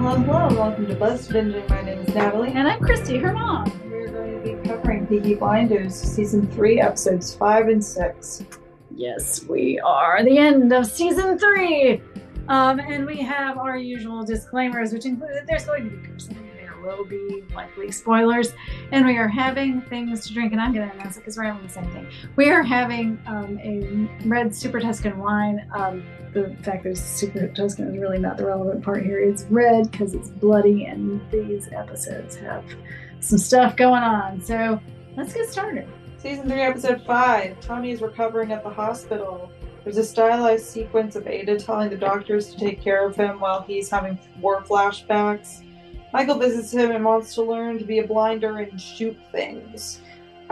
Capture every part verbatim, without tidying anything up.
Hello, hello, and welcome to Buzz Binging. My name is Natalie. And I'm Christy, her mom. We're going to be covering Peaky Blinders, Season three, Episodes five and six. Yes, we are. The end of Season three. Um, and we have our usual disclaimers, which include that there's going to be cursing. There will be likely spoilers. And we are having things to drink. And I'm going to announce it because we're having the same thing. We are having um, a red Super Tuscan wine. Um, the fact that it's Super Tuscan is really not the relevant part here. It's red because it's bloody, and these episodes have some stuff going on. So let's get started. Season three, Episode five. Tommy is recovering at the hospital. There's a stylized sequence of Ada telling the doctors to take care of him while he's having war flashbacks. Michael visits him and wants to learn to be a blinder and shoot things.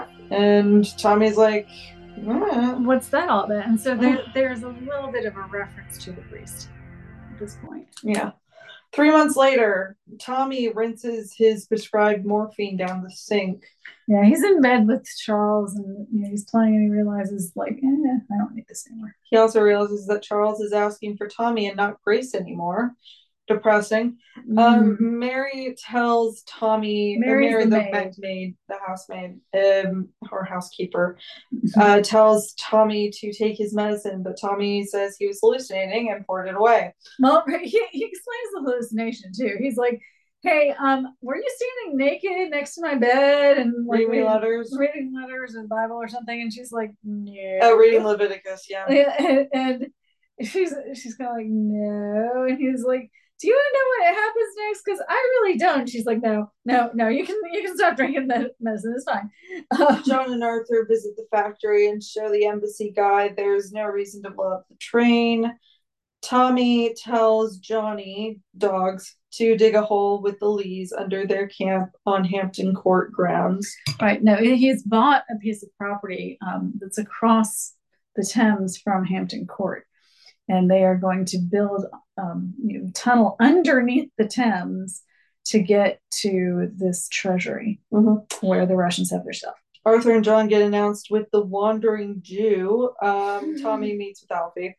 And Tommy's like, eh. What's that all about? And so there, there's a little bit of a reference to the priest at this point. Yeah. Three months later, Tommy rinses his prescribed morphine down the sink. Yeah, he's in bed with Charles, and you know, he's playing, and he realizes, like, eh, I don't need this anymore. He also realizes that Charles is asking for Tommy and not Grace anymore. Depressing. Mm. Um, Mary tells Tommy, Mary's Mary, the the maid. maid, the housemaid, um, or housekeeper, uh, tells Tommy to take his medicine, but Tommy says he was hallucinating and poured it away. Well, he, he explains the hallucination too. He's like, hey, um, were you standing naked next to my bed and like reading reading letters, reading letters and Bible or something? And she's like, no. Oh, reading Leviticus, yeah. And, and she's she's kind of like, no. And he's like, do you want to know what happens next? Because I really don't. She's like, no, no, no. You can you can stop drinking that medicine. It's fine. Um, John and Arthur visit the factory and show the embassy guide. There's no reason to blow up the train. Tommy tells Johnny, dogs, to dig a hole with the Lees under their camp on Hampton Court grounds. Right. No, he's bought a piece of property um, that's across the Thames from Hampton Court. And they are going to build um, you know, tunnel underneath the Thames to get to this treasury mm-hmm. where the Russians have their stuff. Arthur and John get announced with the Wandering Jew. Um, Tommy meets with Alfie.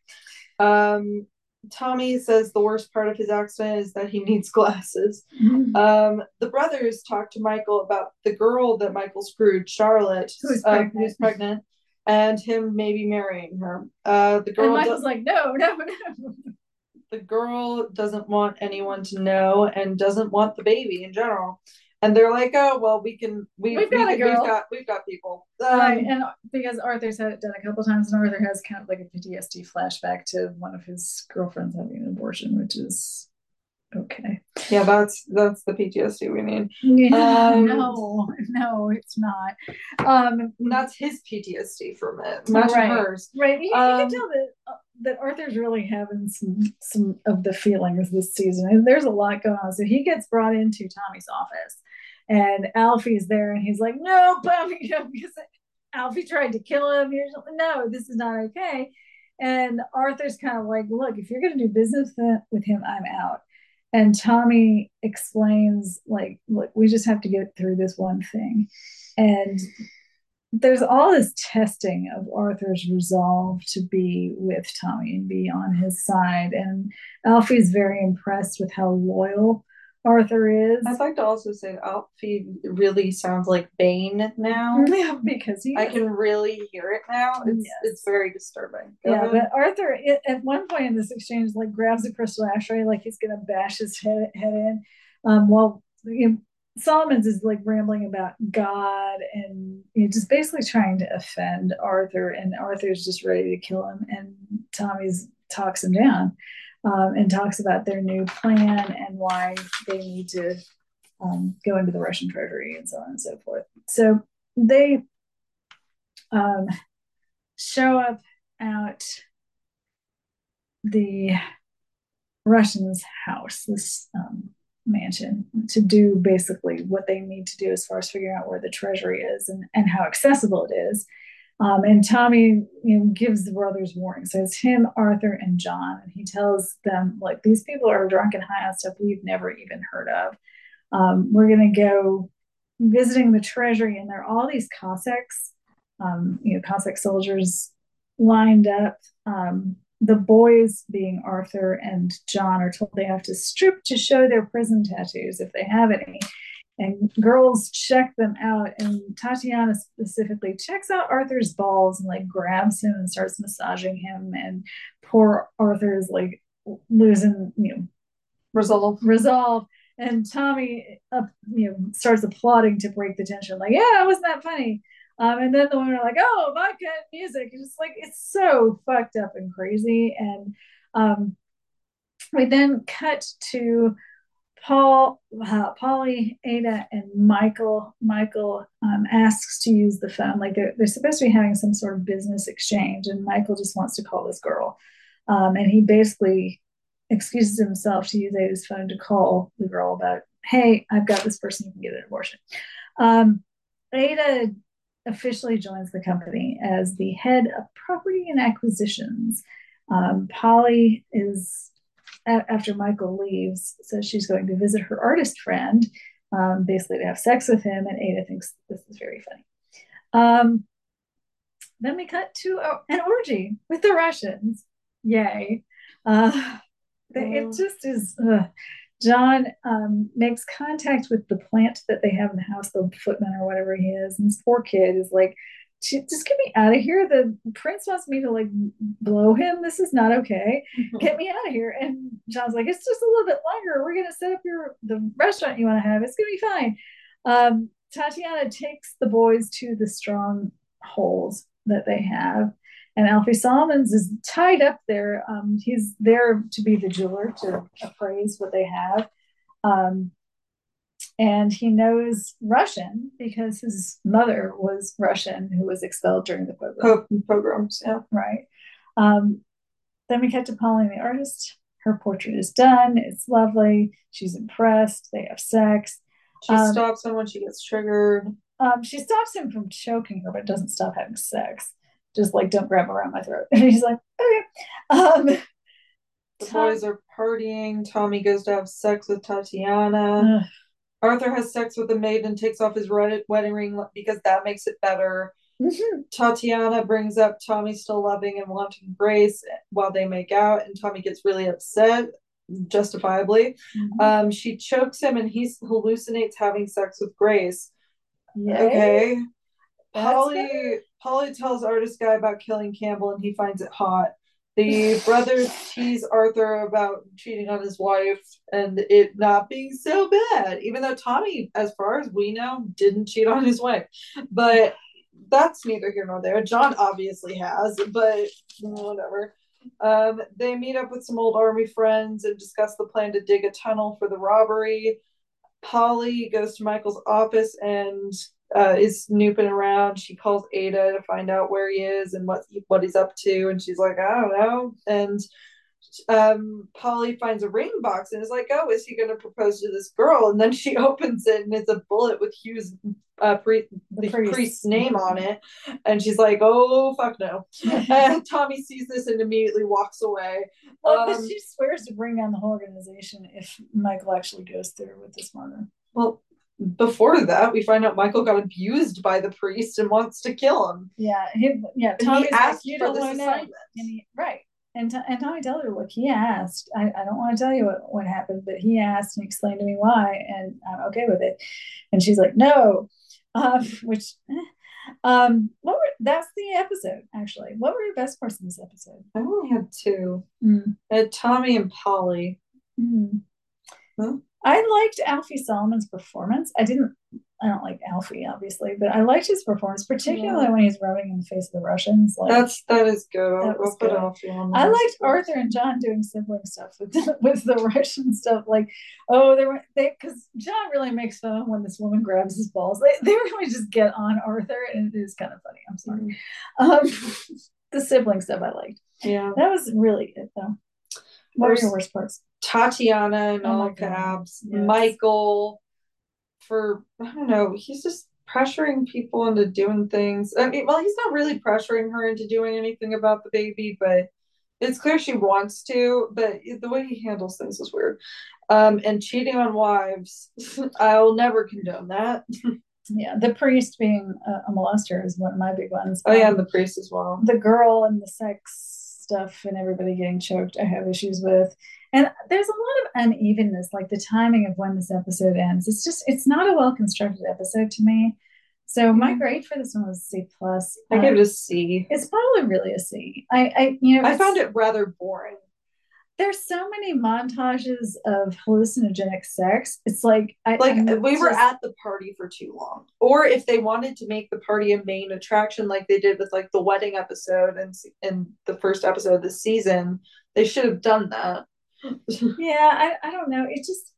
Um, Tommy says the worst part of his accident is that he needs glasses. Mm-hmm. Um, the brothers talk to Michael about the girl that Michael screwed, Charlotte, who's uh, pregnant. who's pregnant, and him maybe marrying her. Uh, the girl and Michael's does- like, no, no, no. The girl doesn't want anyone to know and doesn't want the baby in general. And they're like, oh, well, we can, we, we've, we got can, a girl. we've got, we've got people. Um, right. And because Arthur's had it done a couple times, and Arthur has kind of like a P T S D flashback to one of his girlfriends having an abortion, which is okay. Yeah, that's, that's the P T S D we need. Yeah, um, no, no, it's not. Um, that's his P T S D from it. Not right, hers. Right. You, um, you can tell that, uh, that Arthur's really having some, some of the feelings this season. And there's a lot going on. So he gets brought into Tommy's office. And Alfie's there, and he's like, no, but you know, because Alfie tried to kill him. He's like, no, this is not okay. And Arthur's kind of like, look, if you're going to do business with him, I'm out. And Tommy explains, like, look, we just have to get through this one thing. And there's all this testing of Arthur's resolve to be with Tommy and be on his side. And Alfie's very impressed with how loyal Arthur is. I'd like to also say Alfie really sounds like Bane now. Yeah, because he I is. can really hear it now. It's yes. it's very disturbing. Go yeah, ahead. But Arthur it, at one point in this exchange, like grabs a crystal ashtray, like he's gonna bash his head, head in. Um, while you know, Solomon's is like rambling about God and you know, just basically trying to offend Arthur, and Arthur's just ready to kill him, and Tommy's talks him down. Um, and talks about their new plan and why they need to um, go into the Russian treasury and so on and so forth. So they um, show up at the Russians' house, this um, mansion, to do basically what they need to do as far as figuring out where the treasury is and, and how accessible it is. Um, and Tommy, you know, gives the brothers warning. So it's him, Arthur, and John. And he tells them, like, these people are drunk and high on stuff we've never even heard of. Um, we're going to go visiting the treasury, and there are all these Cossacks, um, you know, Cossack soldiers lined up. Um, the boys, being Arthur and John, are told they have to strip to show their prison tattoos if they have any. And girls check them out, and Tatiana specifically checks out Arthur's balls and like grabs him and starts massaging him, and poor Arthur's like losing, you know, resolve resolve. And Tommy up, you know, starts applauding to break the tension, like, yeah, wasn't that funny? Um, and then the women are like, oh, vodka and music. It's just like, it's so fucked up and crazy. And um, we then cut to Paul, uh, Polly, Ada, and Michael. Michael um, asks to use the phone. Like they're, they're supposed to be having some sort of business exchange, and Michael just wants to call this girl. Um, and he basically excuses himself to use Ada's phone to call the girl about, hey, I've got this person who can get an abortion. Um, Ada officially joins the company as the head of property and acquisitions. Um, Polly is, after Michael leaves, says she's going to visit her artist friend, um, basically to have sex with him, and Ada thinks this is very funny. Um, then we cut to a, an orgy with the Russians. Yay. Uh, it just is. Uh, John um, makes contact with the plant that they have in the house, the footman or whatever he is, and this poor kid is like, just get me out of here. The prince wants me to like blow him. This is not okay. Get me out of here. And John's like, it's just a little bit longer. We're gonna set up your the restaurant you want to have. It's gonna be fine. Um, Tatiana takes the boys to the strongholds that they have, and Alfie Solomons is tied up there. Um, he's there to be the jeweler to appraise what they have. Um, and he knows Russian because his mother was Russian, who was expelled during the pogrom. pogroms. Yeah, right. Um, then we cut to Pauline, the artist. Her portrait is done. It's lovely. She's impressed. They have sex. She um, stops him when she gets triggered. Um, she stops him from choking her, but doesn't stop having sex. Just like, don't grab around my throat. And he's like, okay. Um, the Tom- boys are partying. Tommy goes to have sex with Tatiana. Arthur has sex with the maid and takes off his wedding ring because that makes it better. Mm-hmm. Tatiana brings up Tommy still loving and wanting Grace while they make out, and Tommy gets really upset, justifiably. Mm-hmm. Um, she chokes him, and he hallucinates having sex with Grace. Yay. Okay. That's Polly good. Polly tells artist guy about killing Campbell, and he finds it hot. The brothers tease Arthur about cheating on his wife and it not being so bad, even though Tommy, as far as we know, didn't cheat on his wife. But that's neither here nor there. John obviously has, but whatever. Um, they meet up with some old army friends and discuss the plan to dig a tunnel for the robbery. Polly goes to Michael's office and uh, is snooping around. She calls Ada to find out where he is and what what he's up to, and she's like, I don't know. And um, Polly finds a ring box and is like, oh, is he going to propose to this girl? And then she opens it and it's a bullet with Hugh's uh, pre- the, the priest. priest's name on it, and she's like, oh fuck no. And Tommy sees this and immediately walks away. Well, um, she swears to bring down the whole organization if Michael actually goes through with this murder. Well, before that, we find out Michael got abused by the priest and wants to kill him. Yeah, he, yeah. Tommy asked like, you for don't this want to assignment, know. And he, right? And, and Tommy tells her, look, he asked. I, I don't want to tell you what, what happened, but he asked and explained to me why, and I'm okay with it. And she's like, no. Um, which, um, what were, that's the episode, actually. What were your best parts of this episode? I only had two. Mm. I had Tommy and Polly. Mm. Huh? I liked Alfie Solomon's performance. I didn't, I don't like Alfie, obviously, but I liked his performance, particularly yeah. when he's rubbing in the face of the Russians. Like, That's, that is good. I'll, that was I'll good. put Alfie on I liked Arthur and John doing sibling stuff with the, with the Russian stuff. Like, oh, they were, they, because John really makes fun when this woman grabs his balls. They, they really just get on Arthur, and it is kind of funny. I'm sorry. Mm-hmm. Um, the sibling stuff I liked. Yeah. That was really it, though. What There's were your worst parts? Tatiana and all caps. Yes. Michael, for, I don't know, he's just pressuring people into doing things. I mean, well, he's not really pressuring her into doing anything about the baby, but it's clear she wants to, but the way he handles things is weird. Um, and cheating on wives, I'll never condone that. Yeah, the priest being a, a molester is one of my big ones. Oh, um, yeah, and the priest as well. The girl in the sex stuff and everybody getting choked I have issues with. And there's a lot of unevenness, like the timing of when this episode ends. It's just, it's not a well constructed episode to me. So my grade for this one was C plus. I um, gave it a C. It's probably really a C. I, I you know, I found it rather boring. There's so many montages of hallucinogenic sex. It's like I, like I'm we just... were at the party for too long. Or if they wanted to make the party a main attraction, like they did with like the wedding episode and in the first episode of the season, they should have done that. Yeah, I, I don't know. It just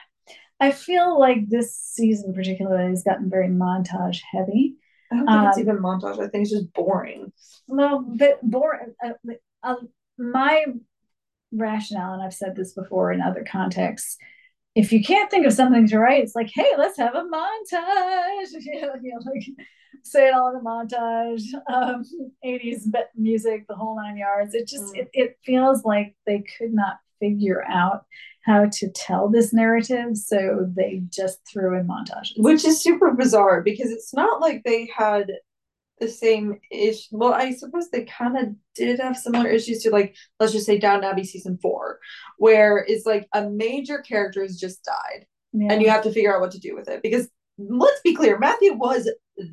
I feel like this season particularly has gotten very montage heavy. I don't think um, it's even montage. I think it's just boring. Well, but boring. Uh, uh, my rationale, and I've said this before in other contexts, if you can't think of something to write, it's like, hey, let's have a montage. You know, you know, like say it all in a montage. Um, eighties music, the whole nine yards. It just mm. it, it feels like they could not figure out how to tell this narrative, so they just threw in montages, which is super bizarre because it's not like they had the same ish. Well, I suppose they kind of did have similar issues to, like, let's just say Downton Abbey season four, where it's like a major character has just died, yeah. and you have to figure out what to do with it. Because let's be clear, Matthew was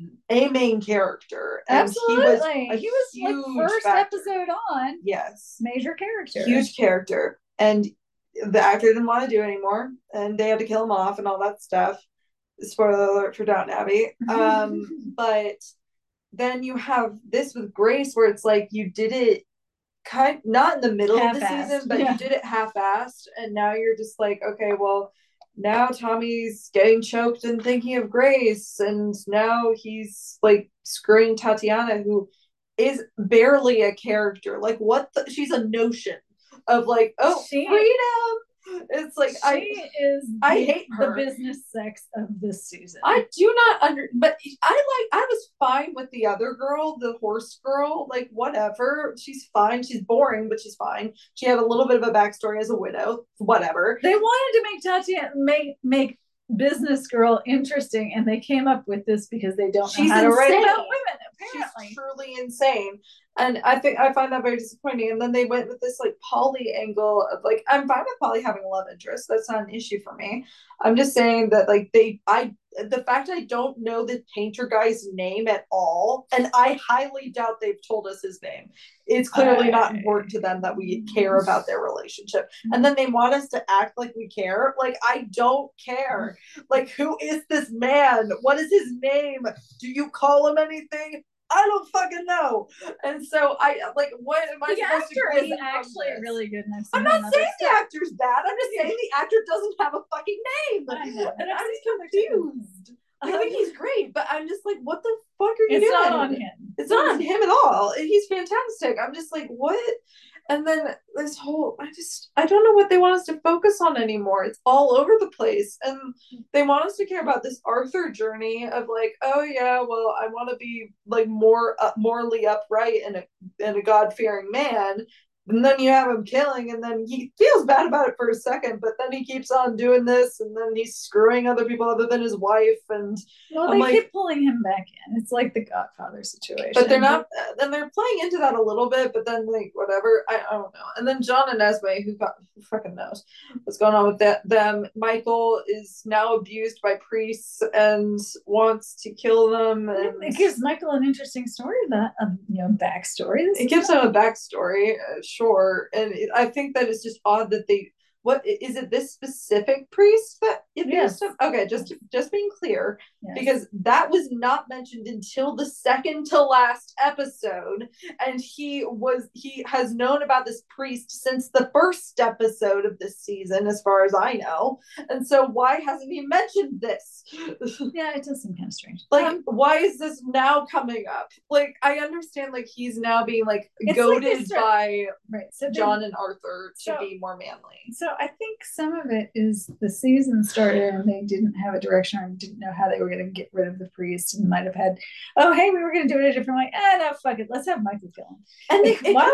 a main character. And Absolutely, he was, he was like first factor. episode on. Yes, major character, huge character, and the actor didn't want to do it anymore, and they had to kill him off and all that stuff. Spoiler alert for Downton Abbey. Um, but then you have this with Grace, where it's like you did it kind not in the middle half-assed. of the season, but yeah. you did it half-assed, and now you're just like, okay, well, now Tommy's getting choked and thinking of Grace, and now he's like screwing Tatiana, who is barely a character. Like, what? The, she's a notion of like, oh, she, freedom. It's like she I is. I the, hate her. The business sex of this season. I do not under, but I like. I was fine with the other girl, the horse girl. Like, whatever, she's fine. She's boring, but she's fine. She had a little bit of a backstory as a widow. Whatever. They wanted to make Tatiana make make business girl interesting, and they came up with this because they don't she's know how insane. to write about women. Apparently, she's truly insane. And I think I find that very disappointing. And then they went with this like Polly angle of like, I'm fine with Polly having a love interest. That's not an issue for me. I'm just saying that like they, I, the fact I don't know the painter guy's name at all, and I highly doubt they've told us his name. It's clearly I, not important to them that we care about their relationship. And then they want us to act like we care. Like, I don't care. Like, who is this man? What is his name? Do you call him anything? I don't fucking know. And so I like, what am I the supposed actor to glean is actually really good. And I'm not saying the stuff. actor's bad. I'm just saying the actor doesn't have a fucking name. I know. And I'm just confused. I think he's great, but I'm just like, what the fuck are you it's doing? It's not on him. It's not on him at all. He's fantastic. I'm just like, what? And then this whole, I just, I don't know what they want us to focus on anymore. It's all over the place. And they want us to care about this Arthur journey of like, oh yeah, well, I want to be like more uh, morally upright and a, and a God-fearing man. And then you have him killing, and then he feels bad about it for a second, but then he keeps on doing this, and then he's screwing other people other than his wife. And well, they like, keep pulling him back in. It's like the Godfather situation. But they're not, and they're playing into that a little bit, but then like whatever, I, I don't know. And then John and Esme, who got who fucking knows what's going on with that, them. Michael is now abused by priests and wants to kill them. And it gives Michael an interesting story, that um, you know, backstory. It gives him a backstory. Uh, Sure, and it, I think that it's just odd that they. What is it? This specific priest that abused yes. him? Okay, just just being clear, yes. because that was not mentioned until the second to last episode, and he was he has known about this priest since the first episode of this season, as far as I know. And so, why hasn't he mentioned this? Yeah, it does seem kind of strange. Like, um, why is this now coming up? Like, I understand, like he's now being like goaded like by right. so John then, and Arthur to so, be more manly. So. I think some of it is the season started and they didn't have a direction or didn't know how they were going to get rid of the priest, and might have had, oh, hey, we were going to do it a different way. Ah, no, fuck it. Let's have Michael kill him. And they, why would Michael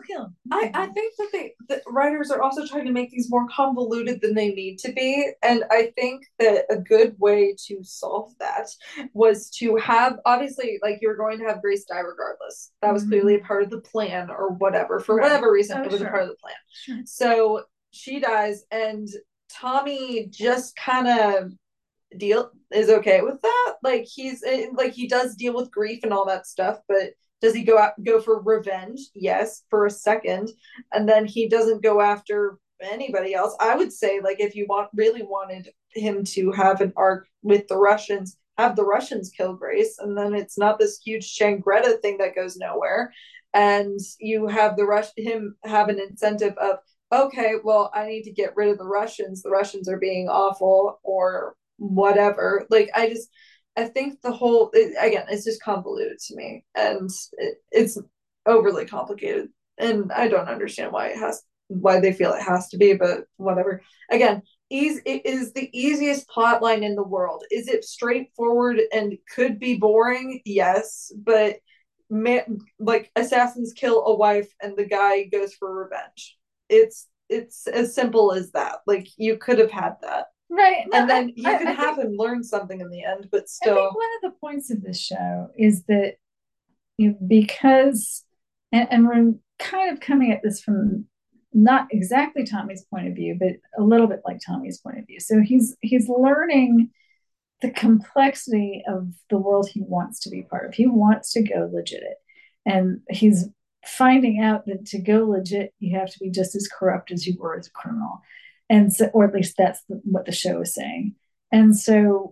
kill him. I, I think that they the writers are also trying to make these more convoluted than they need to be. And I think that a good way to solve that was to have, obviously, like, you're going to have Grace die regardless. That was clearly a part of the plan or whatever. For right. whatever reason, oh, it was sure. a part of the plan. Sure. So she dies, and Tommy just kind of deal is okay with that. Like, he's like, he does deal with grief and all that stuff, but does he go out go for revenge? Yes, for a second. And then he doesn't go after anybody else. I would say, like, if you want really wanted him to have an arc with the Russians, have the Russians kill Grace, and then it's not this huge Shangreta thing that goes nowhere. And you have the Rush him have an incentive of, okay, well, I need to get rid of the Russians. The Russians are being awful or whatever. Like, I just, I think the whole, it, again, it's just convoluted to me, and it, it's overly complicated, and I don't understand why it has, why they feel it has to be, but whatever. Again, easy, it is the easiest plot line in the world. Is it straightforward and could be boring? Yes, but man, like, assassins kill a wife and the guy goes for revenge. It's it's as simple as that. Like, you could have had that. Right. No, and then you I, can I have think, him learn something in the end, but still. I think one of the points of this show is that, you know, because, and, and we're kind of coming at this from not exactly Tommy's point of view, but a little bit like Tommy's point of view. So he's he's learning the complexity of the world he wants to be part of. He wants to go legit. And he's finding out that to go legit, you have to be just as corrupt as you were as a criminal. And so, or at least that's the, what the show is saying. And so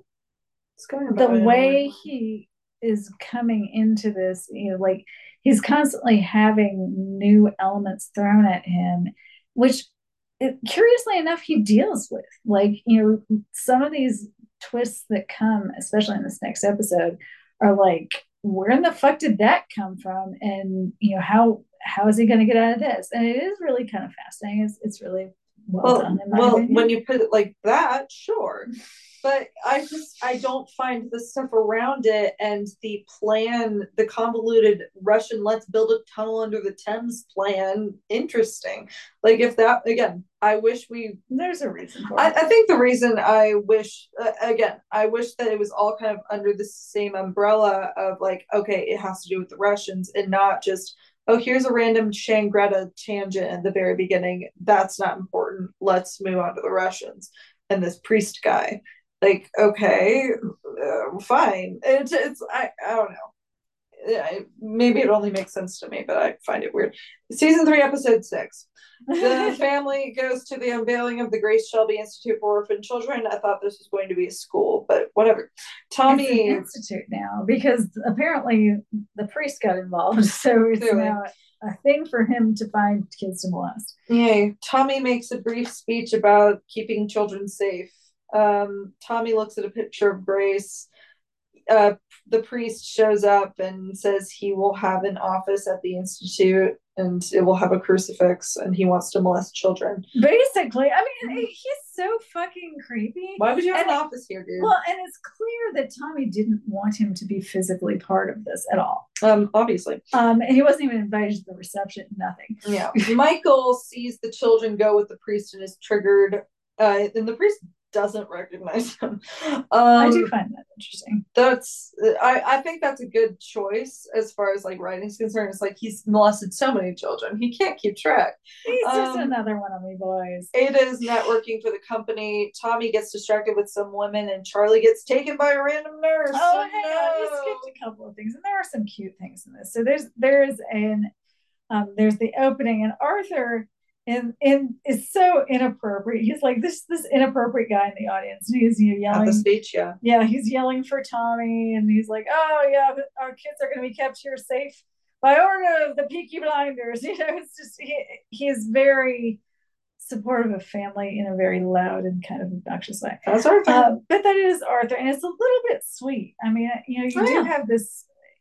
the way he is coming into this, you know, like, he's constantly having new elements thrown at him, which, it, curiously enough, he deals with. Like, you know, some of these twists that come, especially in this next episode, are like, where in the fuck did that come from? And, you know, how how is he going to get out of this? And it is really kind of fascinating. It's, it's really well, well done. In my well, opinion. When you put it like that, sure. But I just, I don't find the stuff around it and the plan, the convoluted Russian let's build a tunnel under the Thames plan, interesting. Like, if that, again, I wish we, there's a reason for I, it. I think the reason I wish, uh, again, I wish that it was all kind of under the same umbrella of, like, okay, it has to do with the Russians and not just, oh, here's a random Shangreta tangent at the very beginning. That's not important. Let's move on to the Russians and this priest guy. Like, okay, uh, fine. It's, it's I, I don't know. I, maybe it only makes sense to me, but I find it weird. Season three, episode six. The family goes to the unveiling of the Grace Shelby Institute for Orphan Children. I thought this was going to be a school, but whatever. Tommy, it's an institute now because apparently the priest got involved, so it's clearly now a thing for him to find kids to molest. Yay. Tommy makes a brief speech about keeping children safe. Um, Tommy looks at a picture of Grace. Uh, the priest shows up and says he will have an office at the institute and it will have a crucifix and he wants to molest children. Basically, I mean, he's so fucking creepy. Why would you have and, an office here, dude? Well, and it's clear that Tommy didn't want him to be physically part of this at all. Um, obviously. Um, and he wasn't even invited to the reception, nothing. Yeah. Michael sees the children go with the priest and is triggered. Uh, and the priest doesn't recognize him. Um, I do find that interesting. That's I, I think that's a good choice as far as, like, writing's concerned. It's like, he's molested so many children, he can't keep track. He's um, just another one of me boys. Ada's networking for the company. Tommy gets distracted with some women, and Charlie gets taken by a random nurse. Oh, oh hang no. on, you skipped a couple of things, and there are some cute things in this. So there's there's an um, there's the opening, and Arthur. And and it's so inappropriate. He's like this this inappropriate guy in the audience. He's, you know, yelling at the speech, yeah, yeah. He's yelling for Tommy, and he's like, "Oh yeah, our kids are going to be kept here safe by order of the Peaky Blinders." You know, it's just he he is very supportive of family in a very loud and kind of obnoxious way. That's Arthur, uh, but that is Arthur, and it's a little bit sweet. I mean, you know, you oh, do yeah. have this.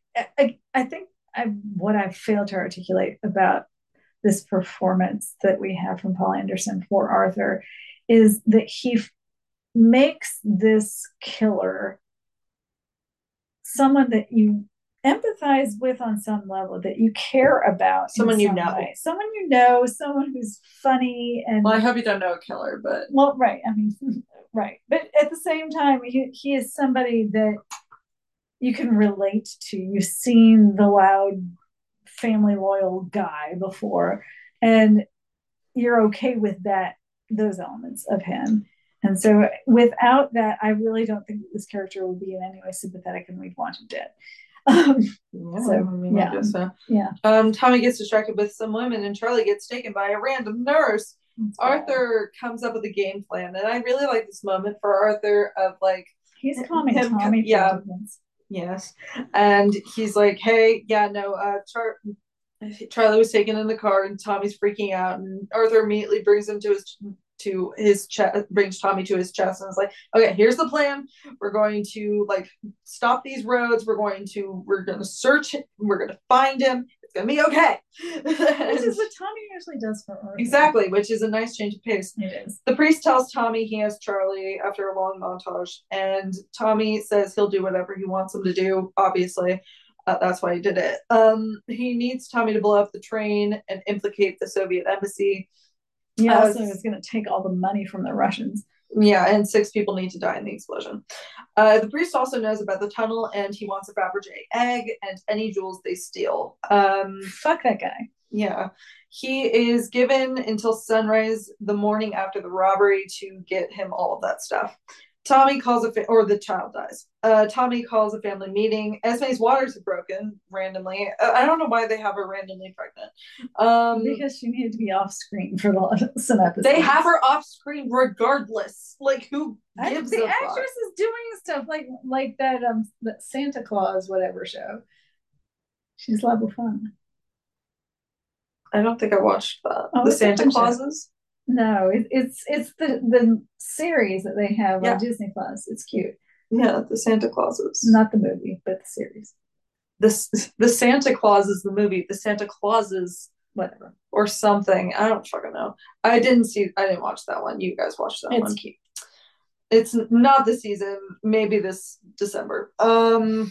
I, I think I what I failed to articulate about this performance that we have from Paul Anderson for Arthur is that he f- makes this killer someone that you empathize with on some level, that you care about someone you some know, way. Someone you know, someone who's funny and. Well, I hope you don't know a killer, but well, right. I mean, right. But at the same time, he he is somebody that you can relate to. You've seen the loud, family loyal guy before, and you're okay with that, those elements of him. And so without that, I really don't think that this character would be in any way sympathetic and we'd want him dead. Um, yeah, so, I mean, yeah. I guess so. Yeah. Um, Tommy gets distracted with some women and Charlie gets taken by a random nurse. That's Arthur bad. Comes up with a game plan, and I really like this moment for Arthur of like he's calming him, Tommy. Yeah. Yes. And he's like, hey, yeah, no, uh Char- Charlie was taken in the car and Tommy's freaking out, and Arthur immediately brings him to his to his chest, brings Tommy to his chest, and is like, okay, here's the plan. We're going to like stop these roads. We're going to we're going to search it. We're going to find him. It's going to be okay. Which is what Tommy usually does for Arthur. Exactly, which is a nice change of pace. It is. The priest tells Tommy he has Charlie after a long montage, and Tommy says he'll do whatever he wants him to do, obviously. Uh, that's why he did it. Um, he needs Tommy to blow up the train and implicate the Soviet embassy. He also uh, is going to take all the money from the Russians. Yeah, and six people need to die in the explosion. Uh, the priest also knows about the tunnel, and he wants a Fabergé egg and any jewels they steal. Um, Fuck that guy. Yeah. He is given until sunrise the morning after the robbery to get him all of that stuff. Tommy calls a fa- or the child dies. Uh, Tommy calls a family meeting. Esme's waters have broken randomly. Uh, I don't know why they have her randomly pregnant. Um, because she needed to be off screen for some episodes. They have her off screen regardless. Like who gives I, the a fuck? actress is doing stuff like like that um that Santa Claus whatever show. She's La Bouffon. I don't think I watched that. Oh, the Santa Clauses. No, it, it's it's the the series that they have yeah. on Disney Plus. It's cute. Yeah, the Santa Clauses. Not the movie, but the series. The the Santa Claus is the movie. The Santa Clauses, whatever, or something. I don't fucking know. I didn't see. I didn't watch that one. You guys watched that it's one. It's cute. It's not this season. Maybe this December. Um.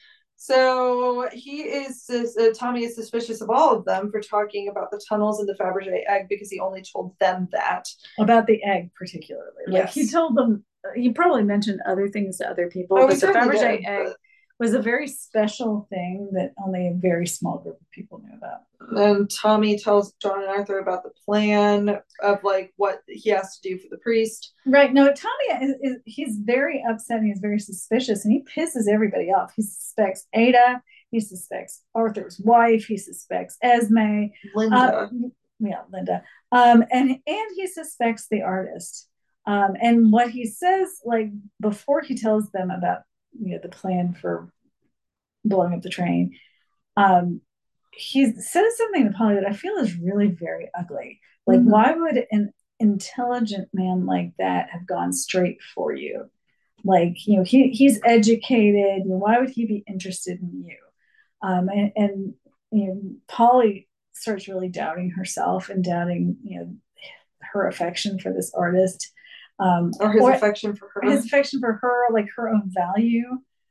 So he is, uh, Tommy is suspicious of all of them for talking about the tunnels and the Fabergé egg because he only told them that. About the egg particularly. Like yes. He told them, he probably mentioned other things to other people, oh, but the Fabergé did, egg but... was a very special thing that only a very small group of people knew about. And Tommy tells John and Arthur about the plan of like what he has to do for the priest. Right. No, Tommy is, is he's very upset and he's very suspicious and he pisses everybody off. He suspects Ada, he suspects Arthur's wife, he suspects Esme, Linda. Uh, yeah, Linda. Um, and and he suspects the artist. Um, and what he says, like before he tells them about you know the plan for blowing up the train, um, he says something to Polly that I feel is really very ugly. Like, mm-hmm. Why would an intelligent man like that have gone straight for you? Like, you know, he he's educated. You know, why would he be interested in you? Um, and, and you know, Polly starts really doubting herself and doubting, you know, her affection for this artist, um, or his or affection for her, his affection for her, like her own value.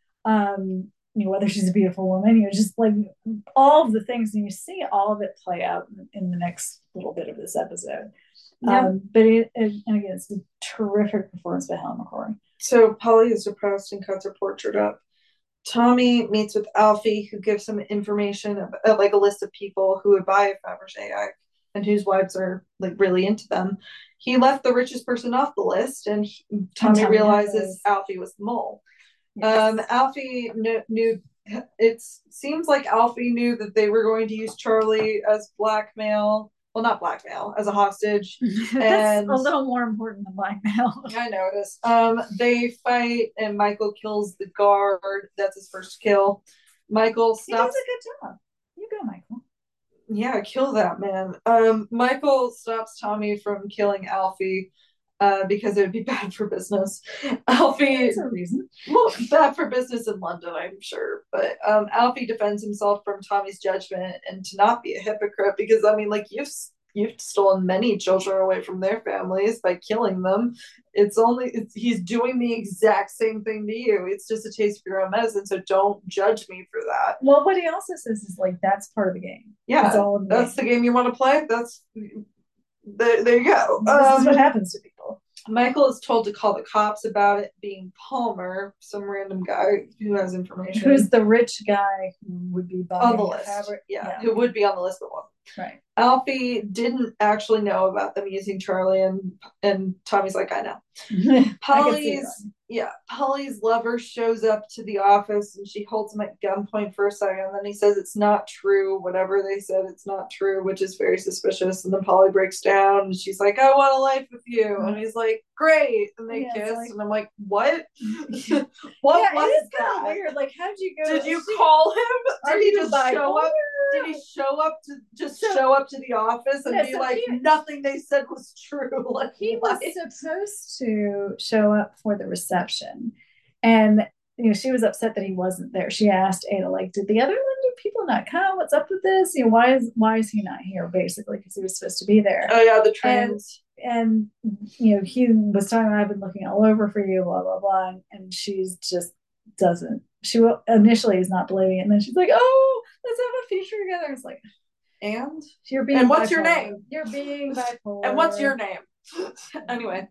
Um, you know, whether she's a beautiful woman, you know, just like all of the things, and you see all of it play out in, in the next little bit of this episode. Yeah. Um, but it, it, and again, it's a terrific performance by Helen McCrory. So Polly is depressed and cuts her portrait up. Tommy meets with Alfie, who gives him information about, like a list of people who would buy a Fabergé egg and whose wives are like really into them. He left the richest person off the list, and he, Tommy, Tommy realizes knows. Alfie was the mole. Yes. Um, Alfie knew, knew. It seems like Alfie knew that they were going to use Charlie as blackmail. Well, not blackmail, as a hostage. That's and a little more important than blackmail. I know it is. Um, they fight, and Michael kills the guard. That's his first kill. Michael stops. He does a good job. You go, Michael. Yeah, kill that man. Um, Michael stops Tommy from killing Alfie uh, because it would be bad for business. Alfie, there's a reason. Well, bad for business in London, I'm sure. But um, Alfie defends himself from Tommy's judgment and to not be a hypocrite because, I mean, like, you've you've stolen many children away from their families by killing them. It's only it's, he's doing the exact same thing to you. It's just a taste of your own medicine, so don't judge me for that. Well, what he also says is like that's part of the game. Yeah, that's all. The that's game. the game you want to play. That's there. There you go. This um, is what happens to people. Michael is told to call the cops about it being Palmer, some random guy who has information. Who's the rich guy who would be on the list? Yeah, yeah, who would be on the list, but wasn't. Right. Alfie didn't actually know about them using Charlie, and and Tommy's like, I know. Polly's yeah, Polly's lover shows up to the office and she holds him at gunpoint for a second, and then he says it's not true. Whatever they said, it's not true, which is very suspicious. And then Polly breaks down and she's like, I want a life with you. Mm-hmm. And he's like, great. And they yeah, kiss, like, and I'm like, what? What yeah, was it is that? Kind of weird. Like, how'd you go? Did you call him? Did he just show up? Did he show up to just so, show up to the office and yeah, be so like, he, nothing they said was true? Like, he what? was supposed to show up for the reception, and you know she was upset that he wasn't there. She asked Ada, like, did the other London people not come? What's up with this? You know, why is why is he not here? Basically, because he was supposed to be there. Oh yeah, the trains. And, and you know, he was talking. I've been looking all over for you, blah blah blah, and, and she's just doesn't. She will, initially is not believing it, and then she's like, oh, let's have a feature together. It's like, and you're being and what's bipolar. your name? You're being bipolar. And what's your name? Anyway,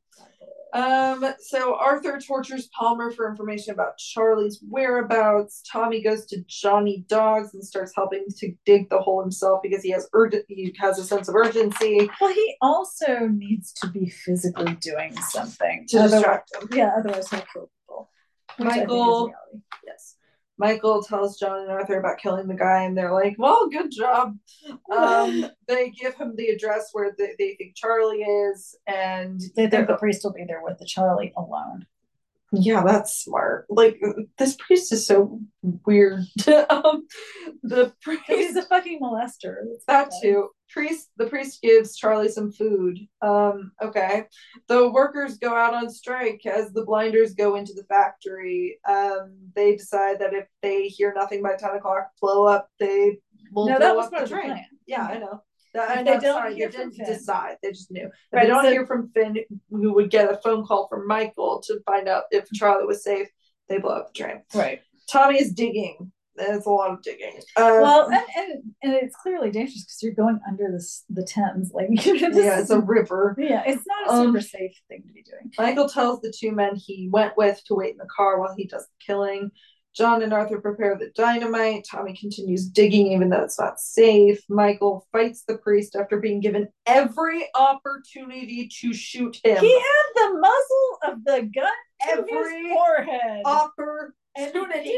um, so Arthur tortures Palmer for information about Charlie's whereabouts. Tommy goes to Johnny Dogs and starts helping to dig the hole himself because he has urgent. He has a sense of urgency. Well, he also needs to be physically doing something to otherwise, distract him. Yeah, otherwise he'll kill people. Michael, yes. Michael tells John and Arthur about killing the guy, and they're like, well, good job. Um, they give him the address where they, they think Charlie is, and they think the priest will be there with the Charlie alone. Yeah, that's smart. Like, this priest is so weird. um, the priest, he's a fucking molester. That too. Priest, the priest gives Charlie some food. Um, okay. The workers go out on strike as the blinders go into the factory. Um, they decide that if they hear nothing by ten o'clock, blow up. They will no, blow that was up part the of train. The plan. Yeah, I know. That, if I they know, don't sorry, hear they from didn't Finn. decide. They just knew. If right, they don't so, hear from Finn, who would get a phone call from Michael to find out if Charlie was safe, they blow up the train. Right. Tommy is digging. It's a lot of digging. Um, well, and, and and it's clearly dangerous because you're going under this the Thames. Like, this, yeah, it's a river. Yeah, it's not a super um, safe thing to be doing. Michael tells the two men he went with to wait in the car while he does the killing. John and Arthur prepare the dynamite. Tommy continues digging even though it's not safe. Michael fights the priest after being given every opportunity to shoot him. He had the muzzle of the gun every to his forehead. Opportunity.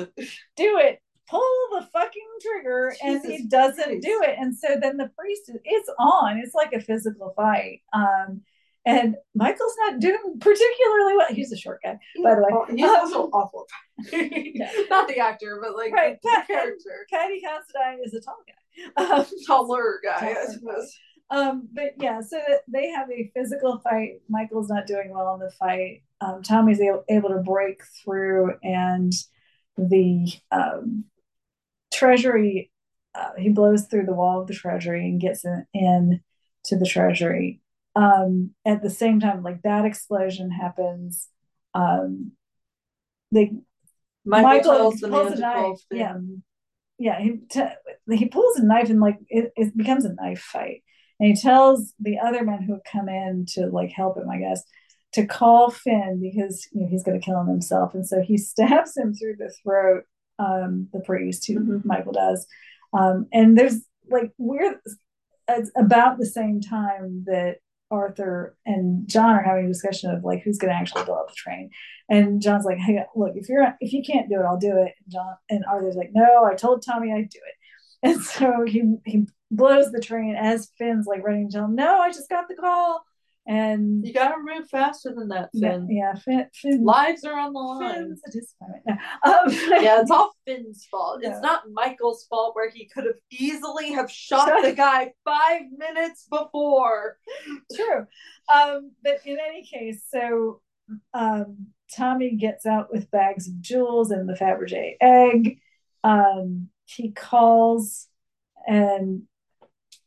Do it. Pull the fucking trigger. Jesus and he doesn't Christ. do it. And so then the priest is it's on. It's like a physical fight. Um And Michael's not doing particularly well. He's a short guy, he's by the way. He's um, also awful. Yeah. Not the actor, but like right. the, Pat, the character. Paddy Considine is a tall guy. Um, Taller guy, taller I suppose. Um, but yeah, so they have a physical fight. Michael's not doing well in the fight. Um, Tommy's able, able to break through, and the um, treasury, uh, he blows through the wall of the treasury and gets in, in to the treasury. Um, at the same time, like that explosion happens. Um, they Michael, Michael tells pulls a knife. Yeah, yeah. He t- he pulls a knife and like it, it becomes a knife fight. And he tells the other men who have come in to like help him, I guess, to call Finn because you know he's going to kill him himself. And so he stabs him through the throat. Um, the priest, who mm-hmm. Michael does, um, and there's like weird. It's about the same time that Arthur and John are having a discussion of like who's going to actually blow up the train, and John's like, "Hey, look, if you're if you can't do it, I'll do it." And John and Arthur's like, "No, I told Tommy I'd do it," and so he he blows the train as Finn's like ready to tell him, "No, I just got the call." And you gotta move faster than that, Finn. Yeah, yeah Finn, Finn, lives are on the line. Finn's a disappointment. No. Um, yeah, it's all Finn's fault. No. It's not Michael's fault where he could have easily have shot the guy five minutes before. True. Um, but in any case, so um, Tommy gets out with bags of jewels and the Fabergé egg. Um, he calls and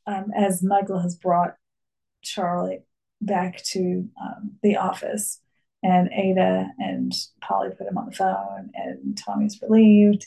um, as Michael has brought Charlie back to um, the office, and Ada and Polly put him on the phone, and Tommy's relieved,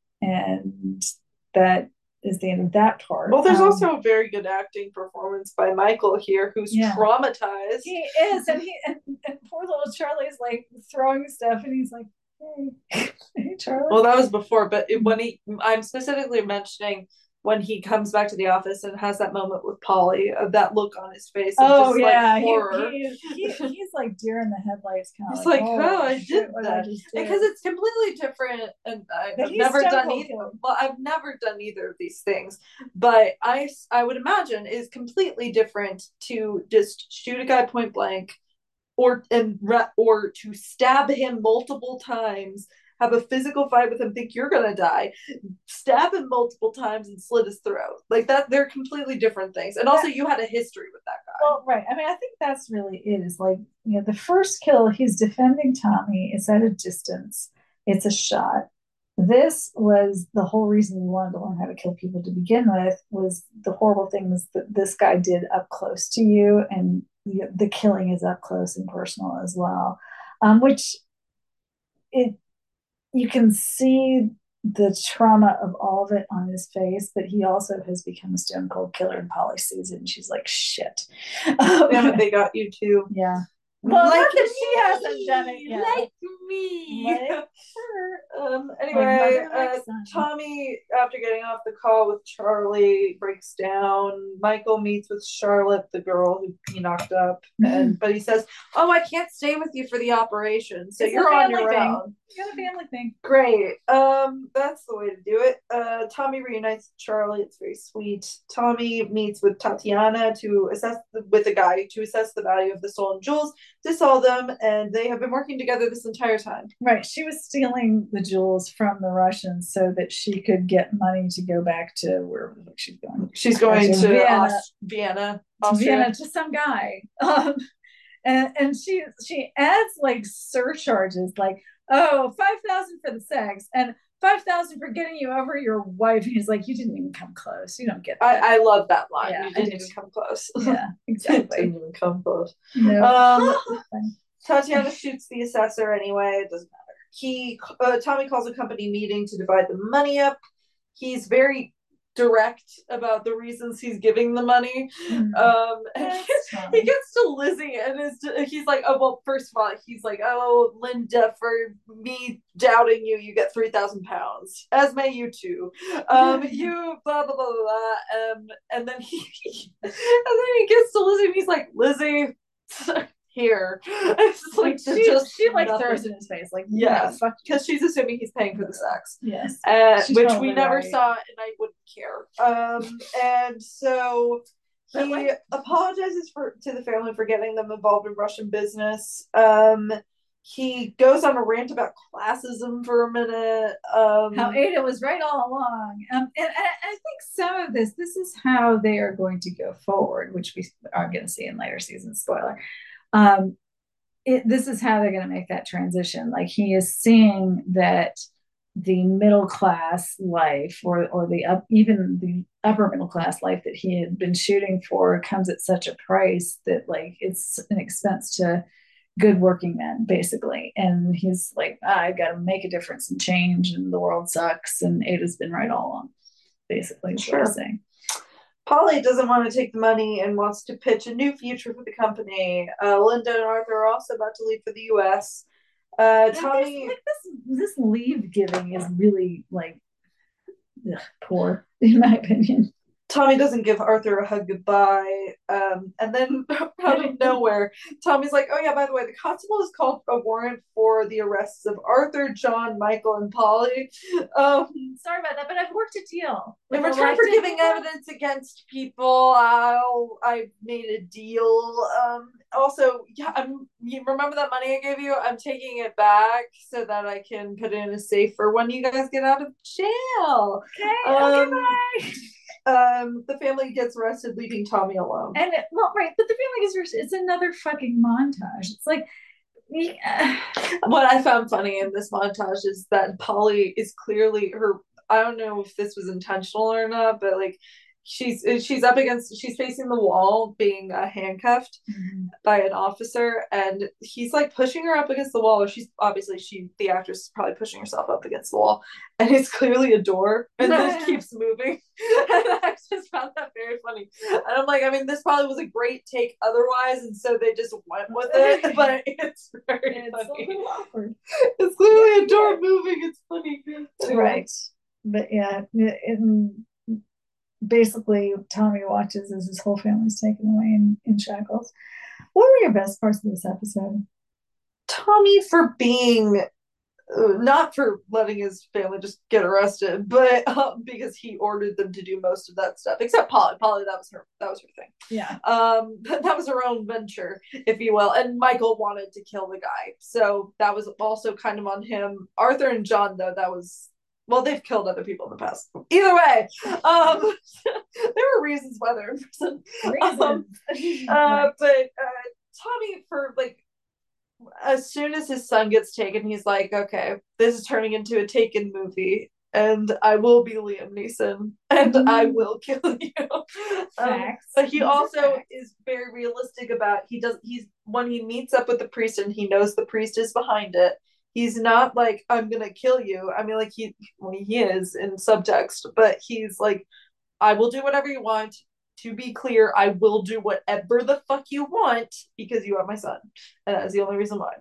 and that is the end of that part. Well, there's um, also a very good acting performance by Michael here, who's yeah. traumatized. He is, and he and, and poor little Charlie's like throwing stuff, and he's like, "Hey, hey, Charlie." Well, that was before, but it, when he, I'm specifically mentioning when he comes back to the office and has that moment with Polly, of that look on his face. Of oh just, yeah, like, horror. He, he, he, he's like deer in the headlights, kind of. He's like, like, oh, I did that because it's completely different, and I've never done either. Well, I've never done either of these things, but I, I would imagine is completely different to just shoot a guy point blank, or and or to stab him multiple times. Have a physical fight with him, think you're gonna die, stab him multiple times and slit his throat. Like that, they're completely different things. And also, you had a history with that guy. Well, right. I mean, I think that's really it. Is like, you know, the first kill, he's defending Tommy. It's at a distance. It's a shot. This was the whole reason we wanted to learn how to kill people to begin with. Was the horrible things that this guy did up close to you, and you know, the killing is up close and personal as well. Um, which it. You can see the trauma of all of it on his face, but he also has become a stone cold killer, and Polly sees it and she's like, shit. Um, yeah, but they got you too. Yeah. Well, like not that me, she hasn't done it yet. Like me. Like her. Um, anyway, like uh, Tommy, after getting off the call with Charlie, breaks down. Michael meets with Charlotte, the girl who he knocked up, and but he says, "Oh, I can't stay with you for the operation, so it's you're on your thing. own." You got a family thing. Great. Um, that's the way to do it. Uh, Tommy reunites with Charlie. It's very sweet. Tommy meets with Tatiana to assess the, with a guy to assess the value of the stolen jewels, to sell them, and they have been working together this entire time. Right. She was stealing the jewels from the Russians so that she could get money to go back to where she's going. She's going to Vienna, Aust- Vienna, Austria. Vienna to some guy. Um, and and she she adds like surcharges, like, oh, five thousand for the sex and five thousand for getting you over your wife. And he's like, you didn't even come close. You don't get that. I, I love that line. Yeah, you didn't even come close. Yeah, exactly. Didn't even come close. No. Um, Tatiana shoots the assessor anyway. It doesn't matter. He uh, Tommy calls a company meeting to divide the money up. He's very direct about the reasons he's giving the money. Mm. Um, and he, he gets to Lizzie and is he's like, oh well, first of all, he's like, oh, Linda, for me doubting you, you get three thousand pounds. As may you too. Um, you blah blah blah blah. Um, and then he and then he gets to Lizzie and he's like, Lizzie. Here, it's like she, just she like nothing. Throws it in his face, like yeah, because she's assuming he's paying for the sex. Yes, uh, which we never right. saw, and I wouldn't care. Um, and so he like, apologizes for to the family for getting them involved in Russian business. Um, he goes on a rant about classism for a minute. Um, how Ada was right all along, um, and I, I think some of this, this is how they are going to go forward, which we are going to see in later seasons. Spoiler. Um, it, this is how they're going to make that transition. Like he is seeing that the middle class life, or or the up, even the upper middle class life that he had been shooting for, comes at such a price that like it's an expense to good working men, basically. And he's like, ah, I've got to make a difference and change, and the world sucks. And Ada's been right all along, basically. Is sure. what I'm saying. Polly doesn't want to take the money and wants to pitch a new future for the company. Uh, Linda and Arthur are also about to leave for the U S. Uh, Tommy, like this, this leave giving is really like ugh, poor, in my opinion. Tommy doesn't give Arthur a hug goodbye. Um, and then out of nowhere, Tommy's like, oh yeah, by the way, the constable has called a warrant for the arrests of Arthur, John, Michael, and Polly. Um, Sorry about that, but I've worked a deal. In return for giving people? evidence against people, I'll, I made a deal. Um, also, yeah, I'm, you remember that money I gave you? I'm taking it back so that I can put it in a safe for when you guys get out of jail. Okay, um, okay, bye. Um, the family gets arrested, leaving Tommy alone. And it, well, right, but the family gets arrested. It's another fucking montage. It's like, yeah. What I found funny in this montage is that Polly is clearly her. I don't know if this was intentional or not, but like she's she's up against she's facing the wall being uh, handcuffed mm-hmm. by an officer, and he's like pushing her up against the wall, or she's obviously she the actress is probably pushing herself up against the wall, and it's clearly a door and then it keeps moving. And I just found that very funny, and I'm like, I mean, this probably was a great take otherwise, and so they just went with it, but it's very it's funny. a little awkward. It's clearly a door moving. It's funny. Anyway. Right. But yeah, in, basically Tommy watches as his whole family's taken away in, in shackles. What were your best parts of this episode? Tommy for being uh, not for letting his family just get arrested, but uh, because he ordered them to do most of that stuff, except Polly. Polly, that was her. That was her thing. Yeah. Um, that, that was her own venture, if you will. And Michael wanted to kill the guy, so that was also kind of on him. Arthur and John, though, that was. Well, they've killed other people in the past. Either way, um, there were reasons why they're in prison. Um, uh, but uh, Tommy, for like, as soon as his son gets taken, he's like, okay, this is turning into a Taken movie, and I will be Liam Neeson, and mm-hmm. I will kill you. Um, but he also is very realistic about he does he's when he meets up with the priest and he knows the priest is behind it. He's not like, I'm gonna kill you. I mean, like he well, he is in subtext, but he's like, I will do whatever you want. To be clear, I will do whatever the fuck you want because you are my son, and that's the only reason why.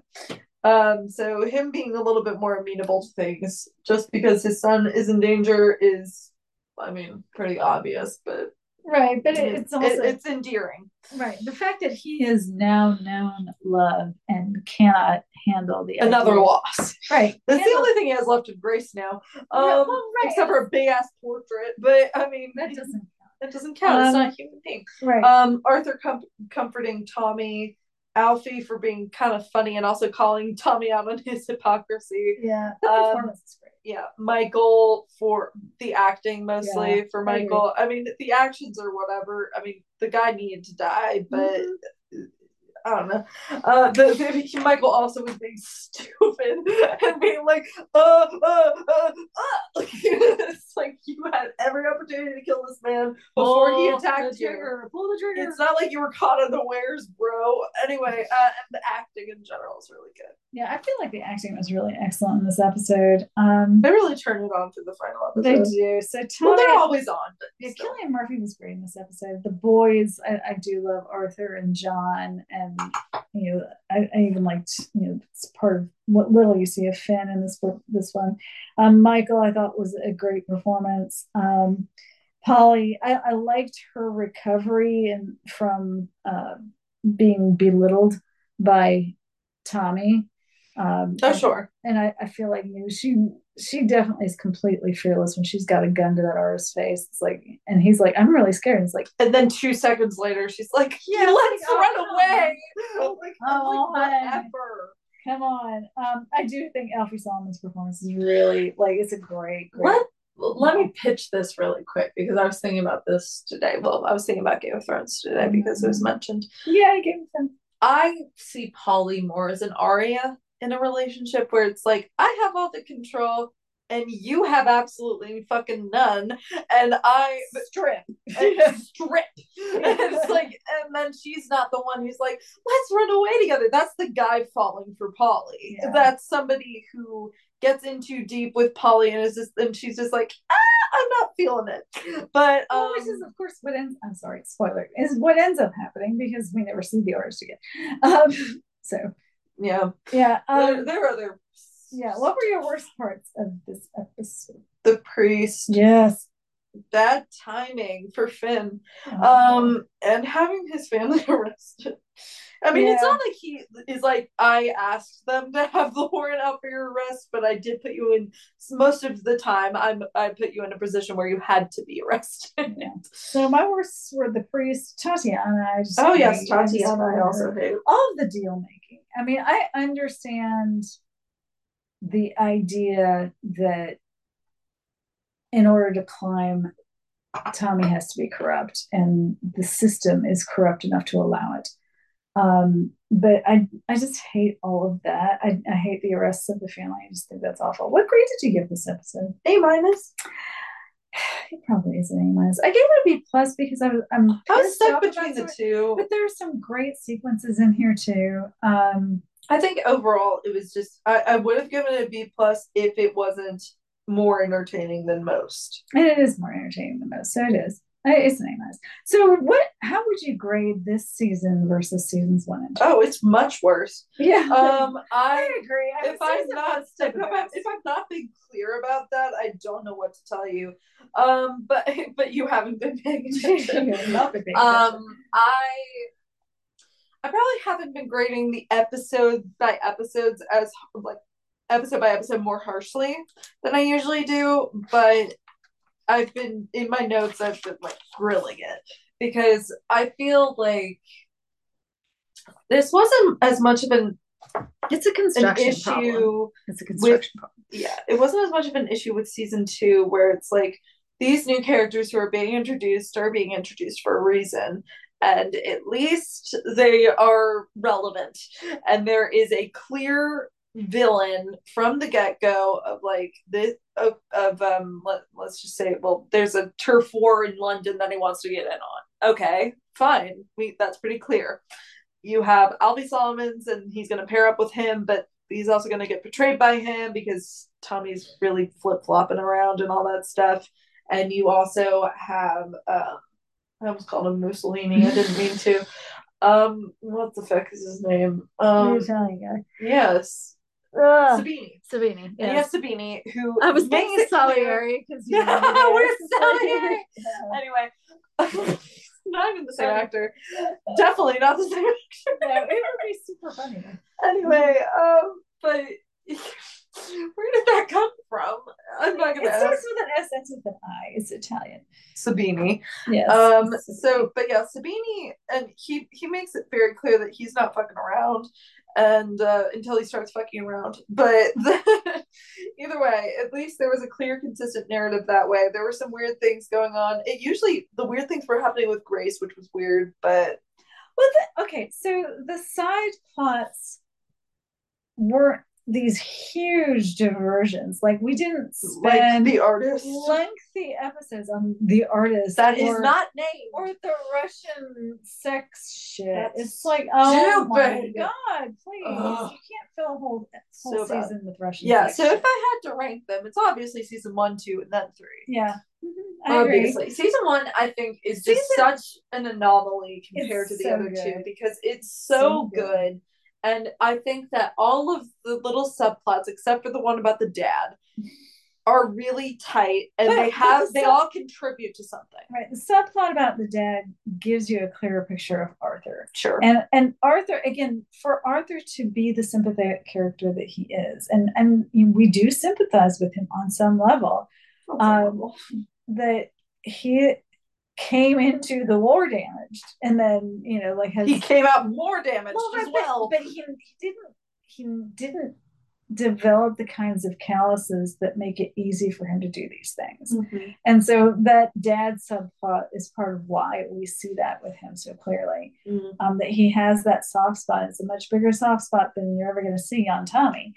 Um, so him being a little bit more amenable to things just because his son is in danger is, I mean, pretty obvious, but right. But it, it's also it, it's endearing. Right. The fact that he has now known love and cannot handle the another idea. loss. Right. That's handle... the only thing he has left of Grace now. Um, yeah, well, right. Except for a big ass portrait. But I mean, that doesn't count. That doesn't count. Um, it's not a human being. Right. Um, Arthur com- comforting Tommy, Alfie for being kind of funny and also calling Tommy out on his hypocrisy. Yeah. The um, performance is great. Yeah, Michael for the acting mostly yeah, for Michael. I, I mean, the actions or whatever. I mean, the guy needed to die, but mm-hmm. I don't know. Uh, the, the Michael also was being stupid and being like, uh, uh, uh, uh. Like, it's like you had every opportunity to kill this man before pull he attacked the trigger, you. Pull the trigger. It's not like you were caught unawares, bro. Anyway, uh, and the acting in general is really good. Yeah, I feel like the acting was really excellent in this episode. Um, they really turned it on for the final episode. They do. So Tommy, well, they're always on. But yeah, Cillian Murphy was great in this episode. The boys, I, I do love Arthur and John, and you know, I, I even liked, you know, it's part of what little you see of Finn in this this one. Um, Michael, I thought was a great performance. Um, Polly, I, I liked her recovery and from uh, being belittled by Tommy. Um, oh, sure. And I, I feel like, you know, she she definitely is completely fearless when she's got a gun to that artist's face. It's like, and he's like, I'm really scared. And it's like, and then two seconds later, she's like, yeah, let's like, run oh, away. Oh, like, oh like, whatever. Come on. Um, I do think Alfie Solomon's performance is really like it's a great, great. Let, let me pitch this really quick because I was thinking about this today. Well, I was thinking about Game of Thrones today mm-hmm. because it was mentioned. Yeah, Game of Thrones. I see Polly more as an Arya in a relationship where it's like, I have all the control and you have absolutely fucking none, and I strip and strip. And it's like, and then she's not the one who's like, let's run away together. That's the guy falling for Polly. Yeah. That's somebody who gets in too deep with Polly and is just, and she's just like, ah, I'm not feeling it. But um, well, which is of course what ends. I'm sorry, spoiler is what ends up happening because we never see the artist again. Um, so. Yeah. Yeah. Um, there, there are other. Yeah. What were your worst parts of this episode? The priest. Yes. Bad timing for Finn. Oh. Um, and having his family arrested. I mean, yeah. It's not like he is like, I asked them to have the warrant out for your arrest, but I did put you in most of the time. I'm I put you in a position where you had to be arrested. Yeah. So my worst were the priest, Tatiana. I just oh yes, Tatiana. I, I also hate all of the deal making. I mean, I understand the idea that in order to climb, Tommy has to be corrupt, and the system is corrupt enough to allow it. Um, but I, I just hate all of that. I, I hate the arrests of the family. I just think that's awful. What grade did you give this episode? A minus. It probably is an A minus. I gave it a B plus because I was I'm I was pissed stuck off between about the some, two. but there's some great sequences in here too. Um, I think overall it was just I, I would have given it a B plus if it wasn't more entertaining than most. and it is more entertaining than most, so it is. It's an A minus. So, what? How would you grade this season versus seasons one and two? Oh, it's much worse. Yeah, Um, I, I agree. I if I'm not if, I'm, if I'm not being clear about that, I don't know what to tell you. Um, but but you haven't been paying attention. Not been paying um, attention. I I probably haven't been grading the episode by episodes as like episode by episode more harshly than I usually do, but I've been in my notes, I've been like grilling it because I feel like this wasn't as much of an it's a construction an issue. Problem. It's a construction with, problem. Yeah, it wasn't as much of an issue with season two where it's like these new characters who are being introduced are being introduced for a reason. And at least they are relevant. And there is a clear villain from the get-go of like this of, of um let, let's just say, well, there's a turf war in London that he wants to get in on. Okay, fine. We that's pretty clear. You have Albie Solomons and he's gonna pair up with him, but he's also gonna get betrayed by him because Tommy's really flip-flopping around and all that stuff. And you also have um I almost called him Mussolini. I didn't mean to. Um, what the fuck is his name? Um, the Italian guy. Yes. Uh, Sabini. Sabini. Yes. Yes, Sabini, who I was thinking Salieri because yeah, where's Salieri? Anyway, not even the same actor. Definitely not the same actor. No, it would be super funny. Anyway, um, but where did that come from? I'm not gonna. It ask. starts with an S, ends with an I. It's Italian. Sabini. Yes. Um. So, but yeah, Sabini, and he he makes it very clear that he's not fucking around, and uh, until he starts fucking around. But the, either way, at least there was a clear, consistent narrative that way. There were some weird things going on. It usually the weird things were happening with Grace, which was weird, but well, the, okay. So the side plots weren't these huge diversions. Like we didn't spend like the artist lengthy episodes on the artist that or, is not named or the Russian sex shit. That's it's like oh my god, please! Ugh. You can't fill a whole, whole so season with Russian. Yeah. Sex so shit. If I had to rank them, it's obviously season one, two, and then three. Yeah. Mm-hmm. I obviously, agree. Season one, I think, is just season, such an anomaly compared to the so other good. two because it's so, so good. good. And I think that all of the little subplots, except for the one about the dad, are really tight, and but, they have the they sub- all contribute to something. Right. The subplot about the dad gives you a clearer picture of Arthur. Sure. And and Arthur, again, for Arthur to be the sympathetic character that he is, and and we do sympathize with him on some level. On some um, level. That he came into the war damaged, and then you know like has, he came out more damaged well, as but, well. But he, he didn't he didn't develop the kinds of calluses that make it easy for him to do these things. Mm-hmm. And so that dad subplot is part of why we see that with him so clearly. Mm-hmm. Um, that he has that soft spot. It's a much bigger soft spot than you're ever going to see on Tommy,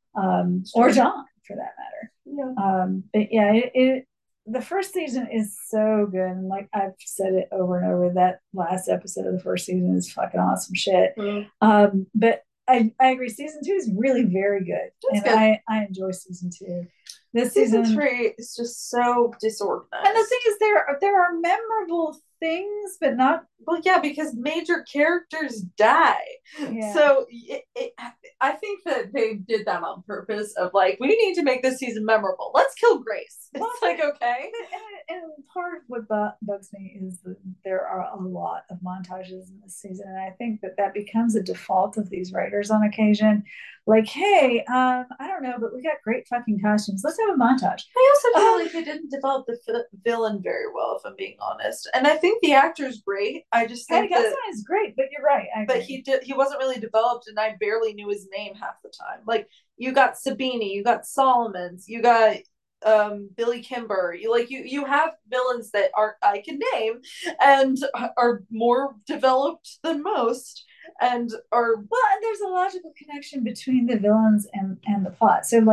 um, or John for that matter. Yeah. Um, but yeah, it, it the first season is so good, and like I've said it over and over, that last episode of the first season is fucking awesome shit. Mm. Um, but I, I agree, season two is really very good. That's and good. I, I enjoy season two. This season, season three is just so disorganized. And the thing is, there are, there are memorable things, but not. Well, yeah, because major characters die. Yeah. So it, it, I think that they did that on purpose. Of like, we need to make this season memorable. Let's kill Grace. It's well, like okay. And, and part of what bu- bugs me is that there are a lot of montages in this season, and I think that that becomes a default of these writers on occasion. Like, hey, um, I don't know, but we got great fucking costumes. Let's have a montage. I also feel um, like they didn't develop the f- villain very well, if I'm being honest. And I think the actor's great. I just think Patty that is great, but you're right. But he did. He wasn't really developed, and I barely knew his name half the time. Like you got Sabini, you got Solomons, you got um, Billy Kimber. You like you you have villains that are I can name and are more developed than most. And are well, and there's a logical connection between the villains and and the plot. So like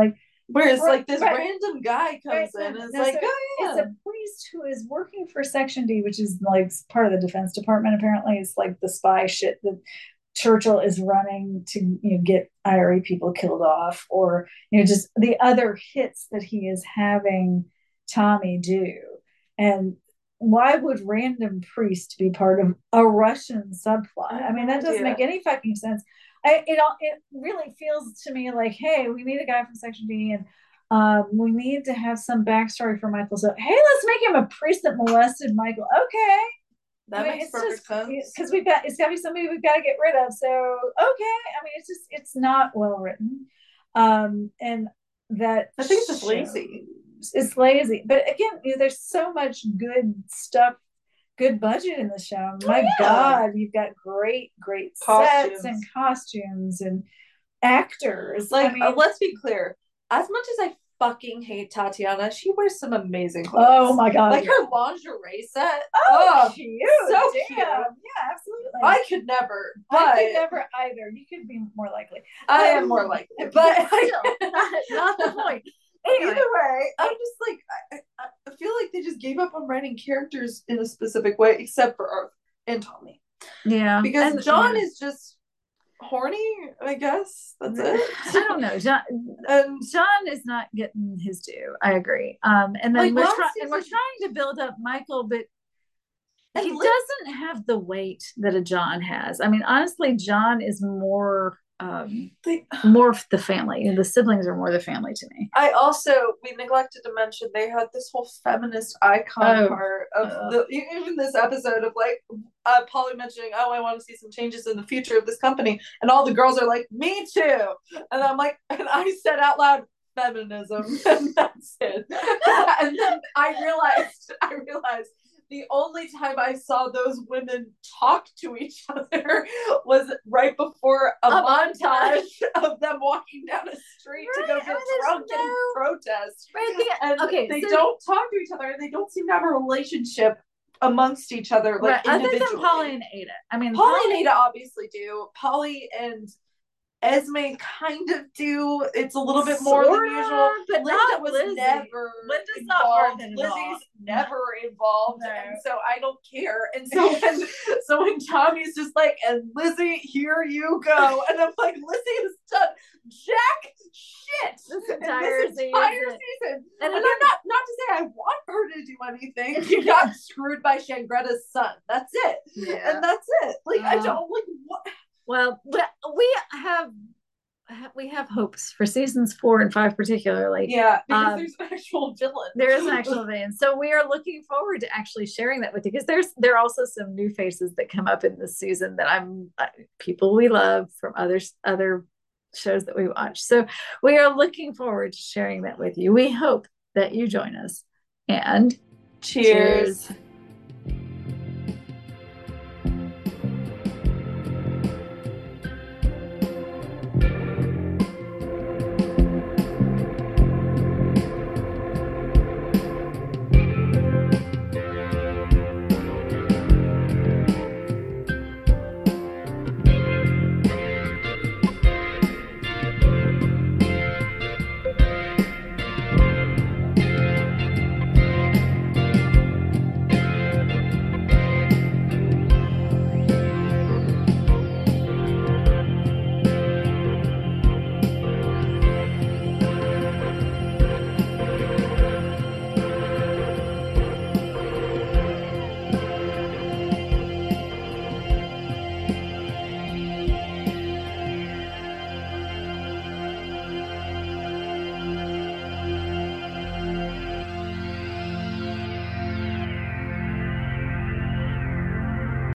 Whereas Right, like this right. random guy comes Right, in no, and it's no, like, so oh yeah. it's a priest who is working for Section D, which is like part of the Defense Department. Apparently, it's like the spy shit that Churchill is running to, you know, get I R A people killed off, or, you know, just the other hits that he is having Tommy do. And why would random priest be part of a Russian subplot? I mean, that doesn't Yeah. make any fucking sense. I, it all it really feels to me like, hey, we need a guy from Section D, and um, we need to have some backstory for Michael. So, hey, let's make him a priest that molested Michael. Okay, That I mean, makes it's perfect just sense. because we've got it's got to be somebody we've got to get rid of. So, okay, I mean, it's just it's not well written, um, and that I think it's just show- lazy. It's lazy, but again, you know, there's so much good stuff, good budget in the show. My yeah. God, you've got great, great Costumes. sets and costumes and actors. Like, I mean, uh, let's be clear. As much as I fucking hate Tatiana, she wears some amazing clothes. oh my God, like yeah. her lingerie set. Oh, Oh, cute, so damn. cute. Yeah, absolutely. I could never, but I could never either. You could be more likely. I Um, am more likely, but but still, not, not the point. Anyway, either way, I'm just like I, I, I feel like they just gave up on writing characters in a specific way, except for Arthur and Tommy. Yeah, because and, John yeah. is just horny. I guess that's it. I don't know. John, and John is not getting his due. I agree. Um, and then Like, we're last trying, and season- we're trying to build up Michael, but And he Liz- doesn't have the weight that a John has. I mean, honestly, John is more, um, they, more the family. The siblings are more the family to me. I also we neglected to mention they had this whole feminist icon Oh. part of Uh. the even this episode of like uh, Polly mentioning, oh, I want to see some changes in the future of this company, and all the girls are like, me too, and I'm like, and I said out loud, feminism, and that's it. And then I realized, I realized. The only time I saw those women talk to each other was right before a, A montage of them walking down a street Right, to go I get mean, there's drunk no- and protest. Right, the- And okay, they so- don't talk to each other, and they don't seem to have a relationship amongst each other, like Right, other individually. than Polly and Ada. I mean, Polly and Ada obviously do. Polly and Esme kind of do. It's a little bit more Sorta, than usual. but Linda not was Lizzie. never Linda's not worth involved. it at Lizzie's all. never involved, No. and so I don't care. And so when so when Tommy's just like, and Lizzie, here you go, and I'm like, Lizzie has done jack shit This in entire this season. entire season. And And, it- I'm not not to say I want her to do anything. She got screwed by Shangretta's son. That's it, Yeah. and that's it. Like I Uh, don't like what. Well, we we have we have hopes for seasons four and five particularly. Yeah, because Um, there's an actual villain. There is an actual villain, so we are looking forward to actually sharing that with you, because there's there are also some new faces that come up in this season that I'm uh, people we love from other other shows that we watch. So we are looking forward to sharing that with you. We hope that you join us, and Cheers. cheers.